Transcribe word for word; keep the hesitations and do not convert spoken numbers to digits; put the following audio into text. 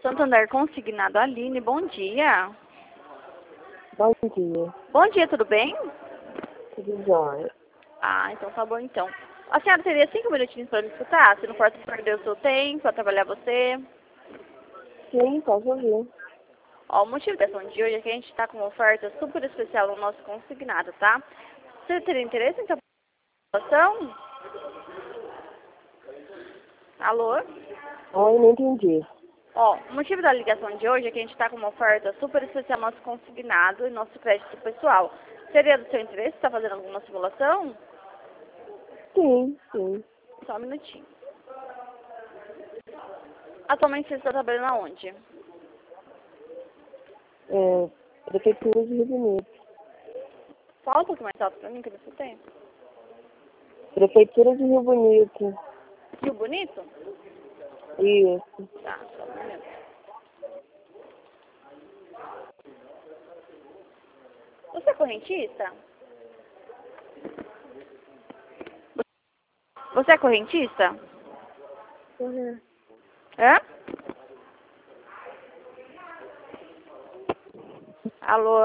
Santander Consignado, Aline, bom dia. Bom dia. Bom dia, tudo bem? Tudo jóia. Ah, então tá bom então. A senhora teria cinco minutinhos para me escutar? Se não for perder o seu tempo, para trabalhar você. Sim, pode ouvir. Ó, o motivo da ação de hoje é que a gente está com uma oferta super especial no nosso consignado, tá? Você teria interesse em essa participação? Alô? Oi, não entendi. Ó, o motivo da ligação de hoje é que a gente está com uma oferta super especial no nosso consignado e nosso crédito pessoal. Seria do seu interesse estar fazendo alguma simulação? Sim, sim. Só um minutinho. Atualmente você está trabalhando aonde? É, Prefeitura de Rio Bonito. Fala um pouco mais alto pra mim que eu não escutei. Prefeitura de Rio Bonito. Rio Bonito? Isso. Tá, só um minuto. Você é correntista? Você é correntista? Uhum. Hã? Alô?